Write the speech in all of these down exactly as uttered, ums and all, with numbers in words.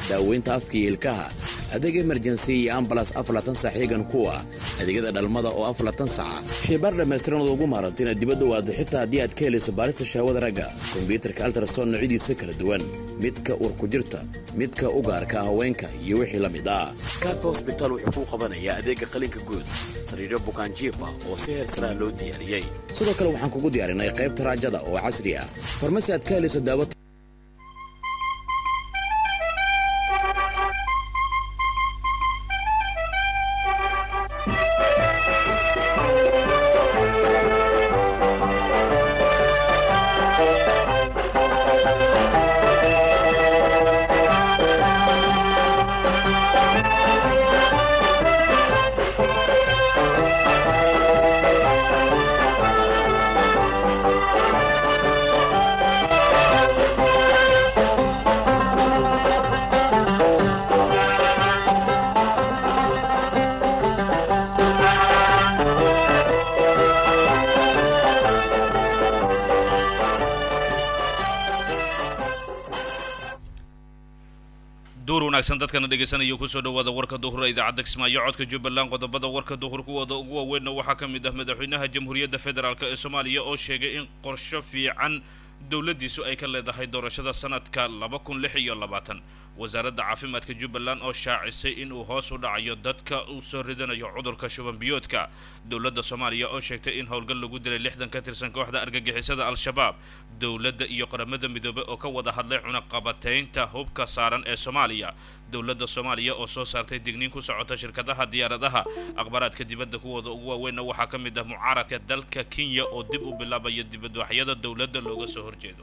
daaweynta afka iyo ilkaha adeeg emergency iyo ambulance aflatan saxiigan kuwa adeegyada dhalmada oo aflatan saca shaybaar dhammaystiran oo ugu maarantina dibadda waad xitaa haddii aad ka helayso baarista shahwada ragga kombiyuutarka ultrasound noocyadiisa kala duwan midka ur ku jirta midka u gaarka haweenka iyo wixii la mid ah Cafe Hospital wuxuu ku qabanayaa adeega qalinka guud sariiro bukaan jiif ah oo si heer sare loo diyaariyay sidoo kale waxaan kugu diyaarinay qaybta raajada oo casri ah farmasi aad ka helayso daawo dadkana dhageysanayo ku soo dhawaada warka duhur idaacada Kismaayo codka Jubbaland qodobada warka duhur kuwada ugu weyn waxa kamid ah madaxweynaha Jamhuuriyadda Federaalka ee Soomaaliya oo sheegay in qorshe fiican dawladdiisu ay ka leedahay doorashada sanadka laba kun lix iyo labaatan wasaaradda caafimaadka Jubbaland oo shaacisay in uu hoos u dhacayo dadka uu soo ridanayo cudurka shuban biyoodka dawladda Soomaaliya oo sheegtay in howlgal lagu dilay lixdan ka tirsan kooxda argagixisada al-shabaab dawladda iyo qaramada midoobay oo ka wada hadlay cunaqabataynta hubka saaran ee Soomaaliya dawladda Soomaaliya oo soo saartay digniin ku socota shirkadaha diyaaradaha aqbaraadka dibadda kuwada ugu waaweyn waxa kamid ah mucaaradka dalka Kenya oo dib u bilaabaya dibadbaxyada dawladda looga soo horjeedo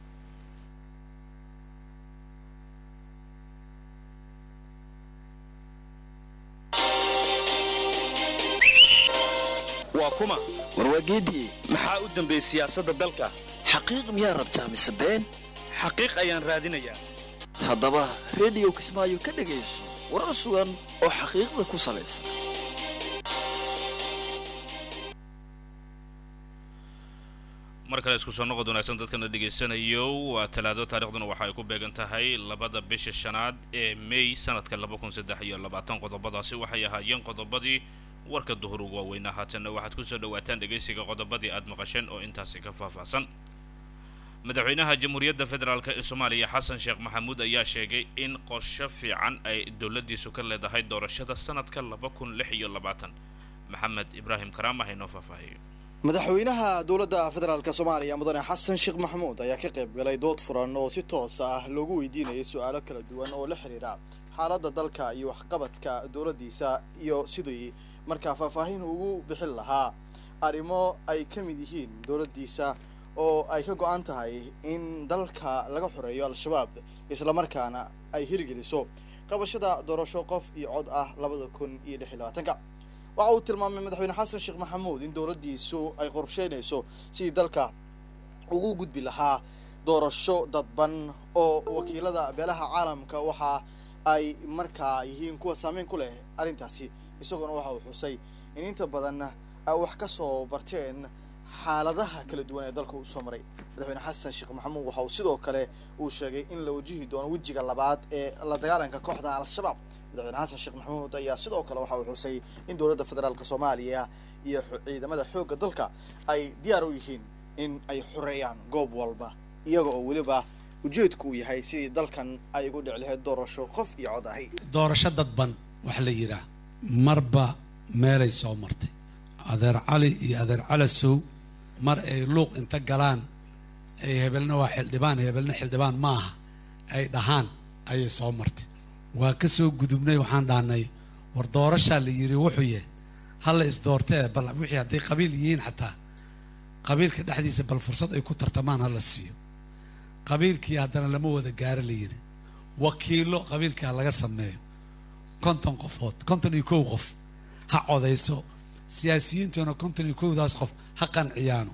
waa kuma warwageedii maxaa u dambeeyay siyaasadda dalka xaqiiq miyaa rabtaa mise been xaqiiq ayaan raadinayaa haddaba radio Kismaayo ka dhagayso warar sugan oo xaqiiqda ku salaysan markale isku soo noqod wanaagsan dadkana dhageysanayo waa talaado taariikhduna waxa ay ku beegan tahay labada bisha shanaad ee May sanadka laba kun saddex iyo labaatan qodobadaasi waxay ahaayeen qodobadii warka duhur ugu weyn haatan waxaad ku soo dhawaataan dhageysiga qodobadii aad maqasheen oo intaasi ka faahfaahsan madaxweynaha Jamhuuriyadda Federaalka ee Soomaaliya Xasan Sheekh Maxamuud ayaa sheegay in qorshe fiican ay dawladdiisu ka leedahay doorashada sanadka laba kun lix iyo labaatan Maxamed Ibrahim Karaama hayno faahfaahiyo madaxweynaha dawladda federaalka Soomaaliya mudane Xasan Sheekh Maxamuud ayaa ka qayb galay dood furan oo si toos ah loogu weydiinayay su'aalo kala duwan oo la xiriira xaaladda dalka iyo waxqabadka dawladdiisa iyo sidii markaa faahfaahin ugu bixin lahaa arrimo ay ka mid yihiin dawladdiisa oo ay ka go'an tahay in dalka laga xoreeyo al-shabaab isla markaana ay hirgeliso qabashada doorasho qof iyo cod ah labada kun iyo lix iyo labaatanka waxa uu tilmaamay madaxweyne Xasan Sheekh Maxamuud in dawladdiisu ay qorsheynayso sidii dalka ugu gudbi lahaa doorasho dadban oo wakiilada beelaha caalamka waxa ay markaa yihiin kuwa saameyn ku leh arrintaasi isagoo waxa uu xusay in inta badan wax ka soo barteen xaaladaha kala duwan ee dalka uu soo maray madaxweyne Xasan Sheekh Maxamuud waxa uu sidoo kale uu sheegay in la wajihi doono wajiga labaad ee la dagaalanka kooxda al-shabaab madaxweyne Xasan Sheekh Maxamuud ayaa sidoo kale waxa uu xusay in dawladda federaalka Soomaaliya iyo ciidamada xoogga dalka ay diyaar u yihiin in ay xoreeyaan goob walba iyaga oo waliba ujeedku yahay sidii dalkan ay ugu dhici lahayd doorasho qof iyo cod ahay doorasho dadban wax la yiraahdo marba meelay soo martay adeer cali iyo adeer calasow mar ay luuq inta galaan ay hebelna waa xildhibaan hebelna xildhibaan maaha ay dhahaan ayay soo martay waa ka soo gudubnay waxaan dhahnay war doorasha la yiri wuxuu yahay hal is doortay bal wixii haday qabiil yihiin xataa qabiilka dhexdiisa bal fursad ay ku tartamaan hal siiyo qabiilkii hadana lama wada gaar la yiri wakiilo qabiilka laga sameeyo konton qofood konton iyo kow qof ha codayso siyaasiyiintuna konton iyo kow daas qof ha qanciyaano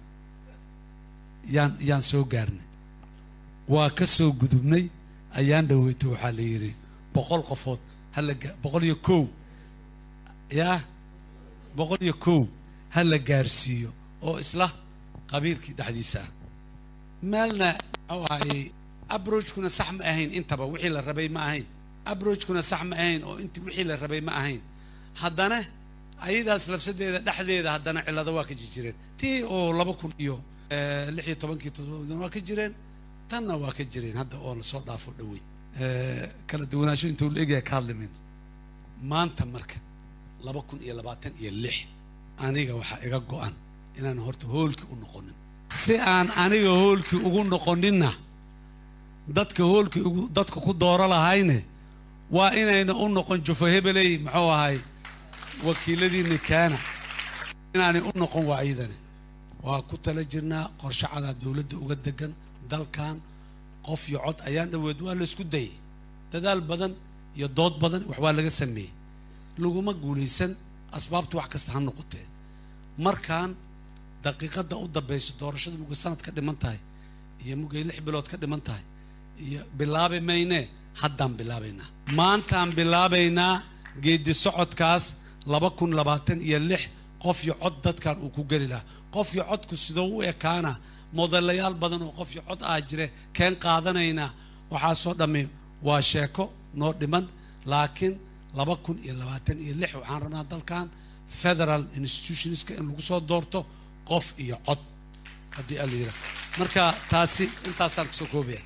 yaan yaan soo gaarnay waa ka soo gudubnay ayaan dhaweyto waxa la yiri boqol qofood hal boqol iyo kow yaa boqol iyo kow hal la gaarsiiyo oo isla qabiilkii dhaxdiisa meelna ay approach kuna sax ma ahayn intaba wixii la rabay ma ahayn approachkuna sax ma ahayn oo intii wixii la rabay ma ahayn haddana ayadaas lafsadeeda dhexdeeda haddana cilado waa ka jireen tii oo laba kun iyo lix iyo tobankii toddoba waa ka jireen tanna waa ka jireen hadda oo la soo dhaafo dhawey kala duwanaansho intuu la egyahay ka hadlimin maanta marka laba kun iyo labaatan iyo lix aniga waxaa iga go-an inaan horta hoolkii u noqonin si aan aniga hoolkii ugu noqoninna dadka hoolkii ugu dadka ku dooro lahayne waa inayna u noqon jufo hebeley muxuu ahay wakiiladiina kaana inaanay u noqon waayidane waa ku tala jirnaa qorshacada dowladda uga degan dalkan qof iyo cod ayaan dhaweed waa la isku dayay dadaal badan iyo dood badan wax waa laga sameeyey laguma guulaysan asbaabtu wax kasta ha noqotee markaan daqiiqada u dambayso doorashada mugay sanad ka dhiman tahay iyo mugay lix bilood ka dhiman tahay iyo bilaabi mayne haddaan bilaabaynaa maantaan bilaabaynaa geedi socodkaas laba kun labaatan iyo lix qof iyo cod dadkan uu ku geli lahaa qof iyo codku sidoo u ekaana modelayaal badan oo qof iyo cod ah jire keen qaadanayna waxaa soo dhammi waa sheeko noo dhiman laakiin laba kun iyo labaatan iyo lix waxaan rabnaa dalkan federal institutionska in lagu soo doorto qof iyo cod haddii ala yidhaah marka taasi intaasaan kusoo koobaya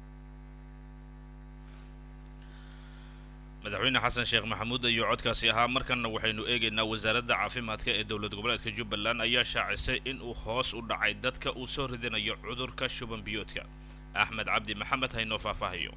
madaxweyne xasan sheekh maxamuud ayuu codkaasi ahaa markanna waxaynu eegaynaa wasaaradda caafimaadka ee dowlad goboleedka jubbaland ayaa shaacisay in uu hoos u dhacay dadka uu soo ridanayo cudurka shuban biyoodka axmed cabdi maxamed haynoo faahfaahiyo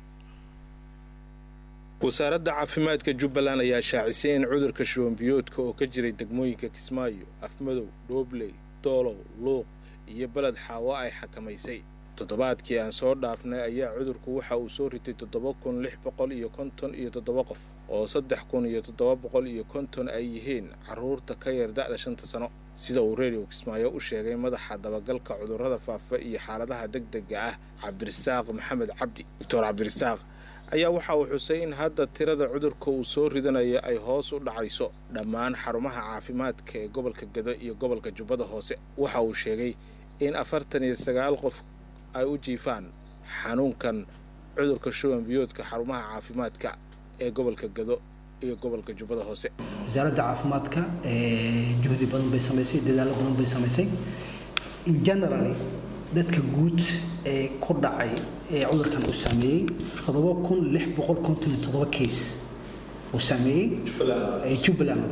wasaaradda caafimaadka jubbaland ayaa shaacisay in cudurka shuban biyoodka oo ka jiray degmooyinka kismaayo afmadow dhoobley doolow luuq iyo beled xaawo ay xakamaysay toddobaadkii aan soo dhaafnay ayaa cudurku waxa uu soo ritay toddoba kun lix boqol iyo konton iyo toddoba qof oo saddex kun iyo toddoba boqol iyo konton ay yihiin carruurta ka yar da'da shanta sano sida uu radio kismaayo u sheegay madaxa dabagalka cudurrada faafa iyo xaaladaha degdega ah cabdirasaaq maxamed cabdi doctor cabdirasaaq ayaa waxa uu xusay in hadda tirada cudurka uu soo ridanaya ay hoos u dhacayso dhammaan xarumaha caafimaadka ee gobolka Gado iyo gobolka Jubbada Hoose waxa uu sheegay in afartan iyo sagaal qof ay u jiifaan xanuunkan cudurka shuban biyoodka xarumaha caafimaadka ee gobolka Gado iyo gobolka Jubbada Hoose wasaaradda caafimaadka ee juhdi badan bay sameysay dadaal badan bay sameysay in generally dadka guud ee ku dhacay ee cudurkan uu saameeyay toddoba kun lix boqol konton iyo toddoba case uu saameeyay ee Jubbaland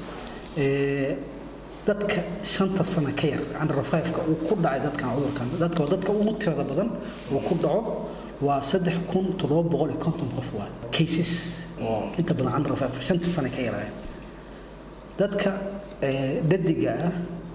ee dadka shanta sano ka yar under five ka uu ku dhacay dadkan cudurkan dadka dadka ugu tirada badan uu ku dhaco waa saddex kun toddoba boqol iyo konton qof waa cases oo inta badan under five shanta sano ka yar dadka ee dadiga ah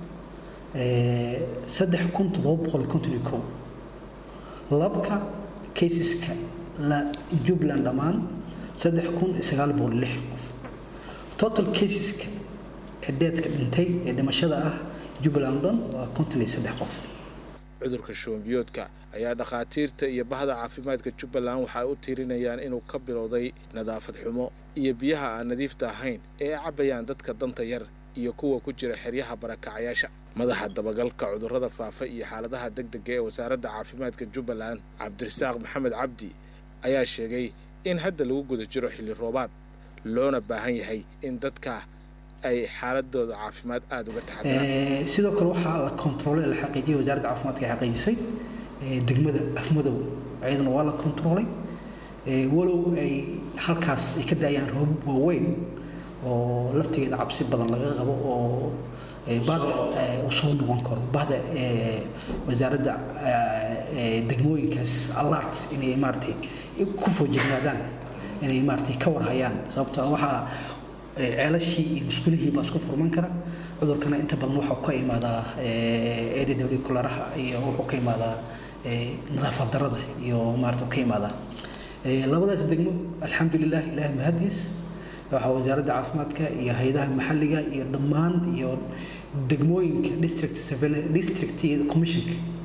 ee saddex kun toddoba boqol iyo konton iyo kow labka caseska la Jubbaland dhamaan saddex kun sagaal boqol iyo lix qof total caseska ee deedka dhintay ee dhimashada ah Jubbaland waa konton iyo saddex qof cudurka shuban biyoodka ayaa dhakhaatiirta iyo bahda caafimaadka Jubbaland waxa ay u tiirinayaan inuu ka bilowday nadaafad xumo iyo biyaha aan nadiifta ahayn ee cabayaan dadka danta yar iyo kuwa ku jira xeryaha barakacayaasha madaxa dabagalka cudurrada faafa iyo xaaladaha degdega ee wasaaradda caafimaadka Jubbaland Cabdirasaaq Maxamed Cabdi ayaa sheegay in hadda lagu guda jiro xilli roobaad loona baahan yahay in dadka ay xaaladooda caafimaad aad uga taxadiraan ee sidoo kale waxa la control la xaqiijiyay wasaaradda caafimaadka ay xaqiijisay ee degmada afmadow ayadana waa la controlay ee walow ay halkaas ay ka daayaan roob waaweyn oo laftigeeda cabsi badan laga qabo oo ee baad u soo noqon karo baad ee wasaaradda ee degmooyinkaas alert inay maartay ku foojignaadaan inay maartay ka warhayaan sababtoo waxa ceelashii iyo muskulihii baa isku furman kara cudurkana inta badan waxa ka imaada ee eedada kularaha iyo wuxuu ka imaada ee nadaafad darada iyo maarto ka imaada ee labadaas degmo alxamdulillah ilaahay mahadis waxa wasaaradda caafimaadka iyo hay'adaha maxalliga iyo dhammaan iyo degmooyinka district district commission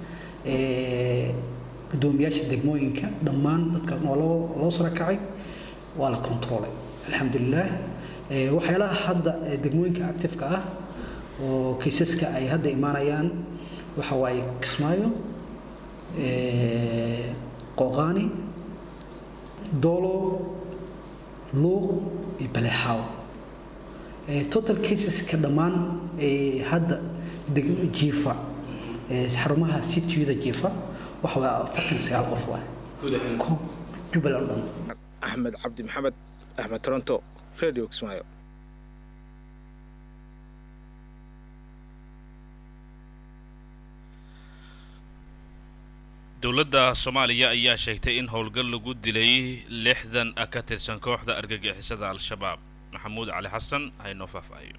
ee gudoomiyaasha degmooyinka dhammaan dadka loo loo soo rakacay waa la controlay alxamdulillah ee waxyaalaha hadda degmooyinka active ka ah oo caseska ay hadda imaanayaan waxa way Kismaayo ee Qoqani Dolo luuq iyo baleexaaw total cases ka dhammaan hadda jiifa xarumaha cityada jiifa waxa waa afartan iyo sagaal qof waa Jubbaland dhan. Axmed Cabdi Maxamed Axmed Toronto Radio Kismaayo. dowladda Soomaaliya ayaa sheegtay in howlgal lagu dilay lixdan ka tirsan kooxda argagixisada Al-Shabaab. Maxamuud Cali Xasan aynu faahfaahiyo.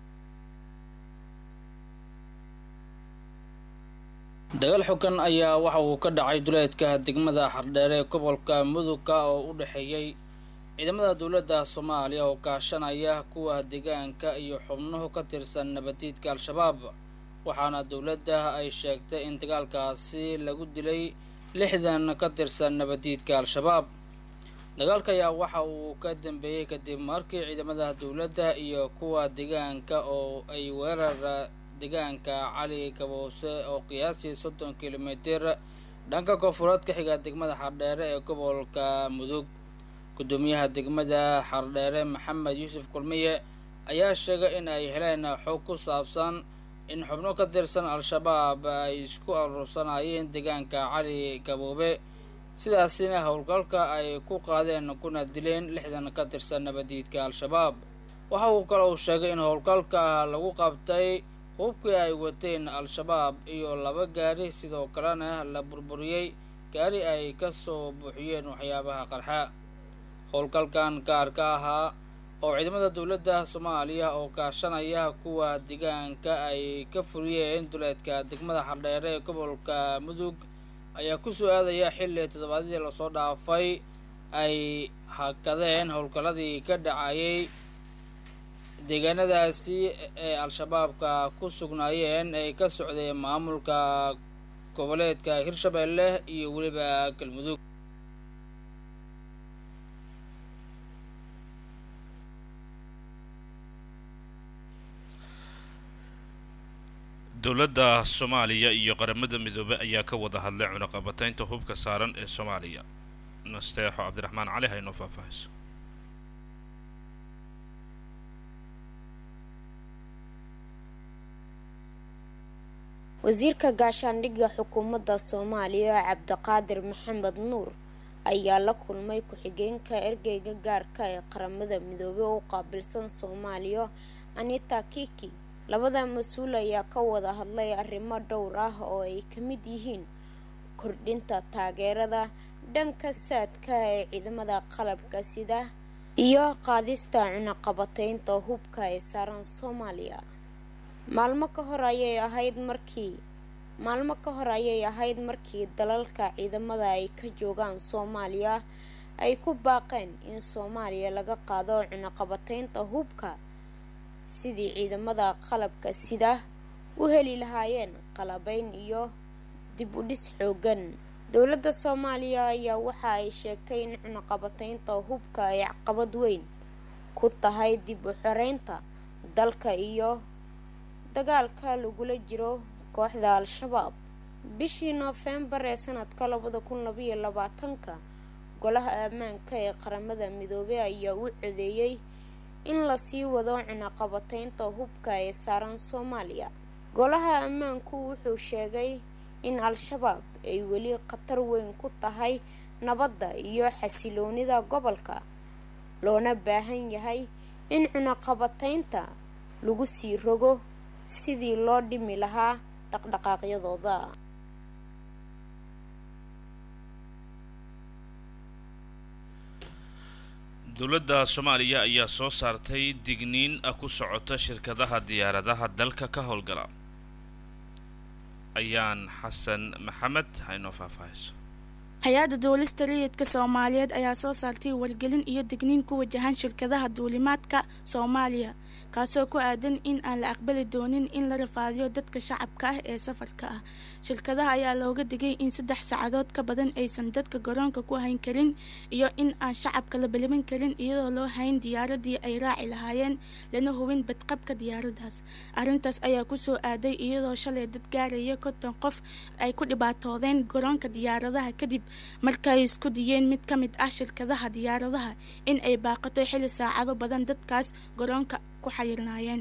dagaal xogan ayaa waxa uu ka dhacay duleedka degmada Xardheere ee gobolka Mudug oo u dhaxeeyay ciidamada dowladda Soomaaliya oo kaashanaya kuwa deegaanka iyo xubnaha ka tirsan nabadiidka Al-Shabaab. waxaana dowladda ay sheegtay in dagaalkaasi lagu dilay lixdan ka tirsan nabadiidka Al-Shabaab. dagaalka ayaa waxa uu ka dambeeyay kadib markii ciidamada dowladda iyo kuwa deegaanka oo ay weerar deegaanka Cali Kaboose oo qiyaasii soddon kiiloomitir dhanka koonfureed ka xiga degmada Xardheere ee gobolka Mudug. gudoomiyaha degmada Xardheere Maxamed Yuusuf Kulmiye ayaa sheegay in ay heleen xog ku saabsan in xubno ka tirsan Al-Shabaab ay isku urursanayeen deegaanka Cali Kaboobe sidaasina howlgalka ay ku qaadeen kuna dileen lixdan ka tirsan nabadiidka Al-Shabaab. waxa uu kale uu sheegay in howlgalka lagu qabtay hubkii ay wateen Al-Shabaab iyo laba gaari sidoo kalena la burburiyay gaari ay ka soo buuxiyeen waxyaabaha qarxa. howlgalkan gaarka ahaa oo ciidamada dowladda Soomaaliya oo kaashanaya kuwa deegaanka ay ka fuliyeen duleedka degmada Xardheere ee gobolka Mudug ayaa ku soo aadaya xilli toddobaadkii la soo dhaafay ay hakadeen howlgaladii ka dhacayay deegaanadaasi ee Al-Shabaabka ku sugnaayeen ay ka socdeen maamulka goboleedka Hirshabeelle iyo waliba Galmudug. dowladda Soomaaliya iyo qaramada midoobay ayaa ka wada hadlay cunaqabataynta hubka saaran ee Soomaaliya. Nasteexo Cabdiraxmaan Cali hayno faahfaahiso. wasiirka gaashaandhigga xukuumadda Soomaaliya Cabdiqaadir Maxamed Nuur ayaa la kulmay ku-xigeenka ergeyga gaarka ee qaramada midoobay oo qaabilsan Soomaaliya Anita Kiki. labada mas'uul ayaa ka wada hadlay arrimo dhowr ah oo ay ka mid yihiin kordhinta taageerada dhanka saadka ee ciidamada qalabka sida iyo qaadista cunaqabataynta hubka ee saaran Soomaaliya. maalmo ka hor ayay ahayd markii maalmo ka hor ayay ahayd markii dalalka ciidamada ay ka joogaan Soomaaliya ay ku baaqeen in Soomaaliya laga qaado cunaqabataynta hubka sidii ciidamada qalabka sida u heli lahaayeen qalabayn iyo dib u dhis xoogan. dowladda Soomaaliya ayaa waxa ay sheegtay in cunaqabataynta hubka ay caqabad weyn ku tahay dib u xoreynta dalka iyo dagaalka lagula jiro kooxda Al-Shabaab. bishii Noofembar ee sanadka labada kun laba iyo labaatanka golaha ammaanka ee qaramada midoobay ayaa u codeeyay in la sii wado cunaqabataynta hubka ee saaran Soomaaliya. golaha ammaanku wuxuu sheegay in Al-Shabaab ay weli khatar weyn ku tahay nabadda iyo xasiloonida gobolka loona baahan yahay in cunaqabataynta lagu sii rogo sidii loo dhimi lahaa dhaqdhaqaaqyadooda. dowladda Soomaaliya ayaa soo saartay digniin ku socota shirkadaha diyaaradaha dalka ka howlgala. ayaan xasan maxamed hayno faahfaahiso. hay-adda duulista rayidka Soomaaliyeed ayaa soo saartay wargelin iyo digniin ku wajahan shirkadaha duulimaadka Soomaaliya kaasoo ku aadan in aan la aqbali doonin in la rafaadiyo dadka shacabka ah ee safarka ah. shirkadaha ayaa looga digay in saddex saacadood ka badan aysan dadka garoonka ku hayn karin iyo in aan shacabka la balban karin iyadoo loo hayn diyaaradii ay raaci lahaayeen lana hubin badqabka diyaaradaas. arrintaas ayaa ku soo aaday iyadoo shalay dad gaaraya konton qof ay ku dhibaatoodeen garoonka diyaaradaha kadib marka ay isku diyeen mid ka mid ah shirkadaha diyaaradaha in ay baaqato xilli saacado badan dadkaas garoonka ku xayirnaayeen.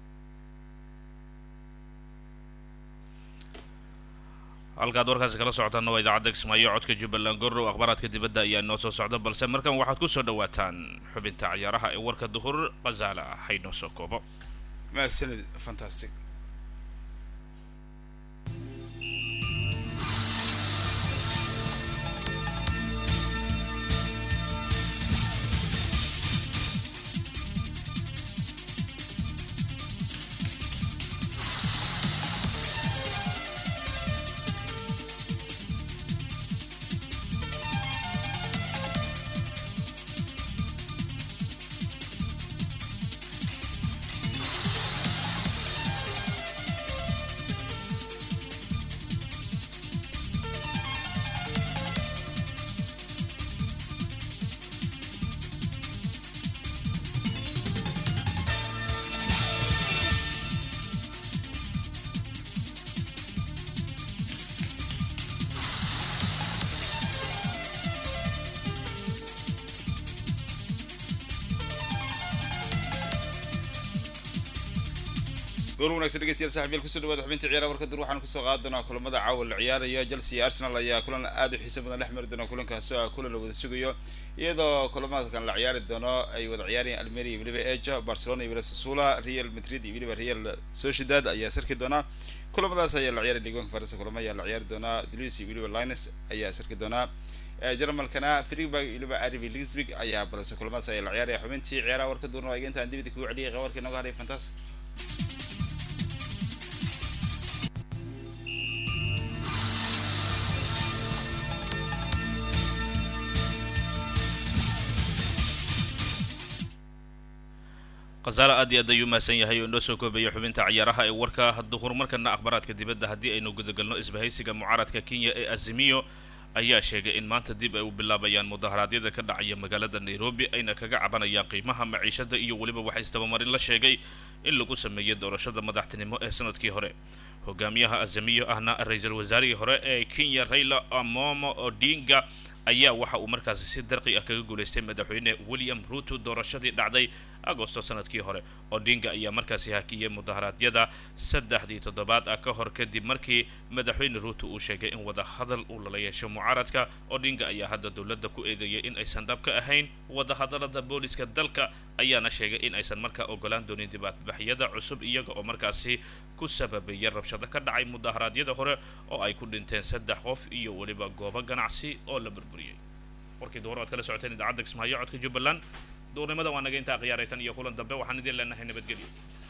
halkaad warkaasi kala socotaan waa idaacadda Kismaayo codka Jubbaland Gorow akhbaraadka dibadda ayaa noo soo socda balse markan waxaad ku soo dhawaataan xubinta ciyaaraha ee warka duhur Qazala hayno soo koobo. mahadsanid fantastic. goor wanaagsan dhageystayaal saaxiibayaal ku soo dhawaada xubinta ciyaaraha warka dur waxaan ku soo qaadanaa kulamada caawa la ciyaaraya Chelsea iyo Arsenal ayaa kulan aad u xiiso badan dhex mari doona kulankaas oo kulan la wada sugayo iyadoo kulamada kan la ciyaari doono ay wada ciyaarayaan Almeria iyo waliba Eja Barcelona iyo Sassuolo Real Madrid iyo waliba Real Sociedad ayaa sarki doona kulamadaas ayaa la ciyaari liigoonka Faransa kulamada ayaa la ciyaari doona Toulouse iyo waliba Lens ayaa sarki doona Jarmalkana Freiburg iyo waliba R B Leipzig ayaa balse kulamadaas ayaa la ciyaaraya xubintii ciyaaraha warka durna waa inta aan dibadda ku celiyay qawarka inaga haray fantastic. Qazala aad iyo aad ayuu maasan yahay oo noo soo koobayo xubinta ciyaaraha ee warka duhur markana akhbaraadka dibadda haddii aynu gudagalno isbahaysiga mucaaradka Kenya ee Azimio ayaa sheegay in maanta dib ay u bilaabayaan mudaharaadyada ka dhacaya magaalada Nairobi ayna kaga cabanayaan qiimaha maciishada iyo waliba waxa isdabamarin la sheegay in lagu sameeyo doorashada madaxtinimo ee sanadkii hore. hogaamiyaha Azimio ahna ra'iisul wasaarihii hore ee Kenya Raila Amolo Odinga ayaa waxa uu markaasi si darqi ah kaga guuleystay madaxweyne William Ruto doorashadii dhacday Agoosto sanadkii hore. Odinga ayaa markaasi hakiyay mudaharaadyada saddexdii toddobaad ah ka hor kadib markii madaxweyne Ruto uu sheegay in wada hadal uu la yeesho mucaaradka. Odinga ayaa hadda dawladda ku eedeeyay in aysan dhab ka ahayn wada hadalada booliska dalka ayaana sheegay in aysan markaa ogolaan doonin dibadbaxyada cusub iyaga oo markaasi ku sababaya rabshado ka dhacay mudaharaadyada hore oo ay ku dhinteen saddex qof iyo waliba goobo ganacsi oo la burburiyay. warkii dooro aad kala socoteen idaacadda Kismaayo codka Jubbaland doornimada waa naga inta qiyaaraytan iyo kulan dambe waxaan idin leenahay nabadgelyo.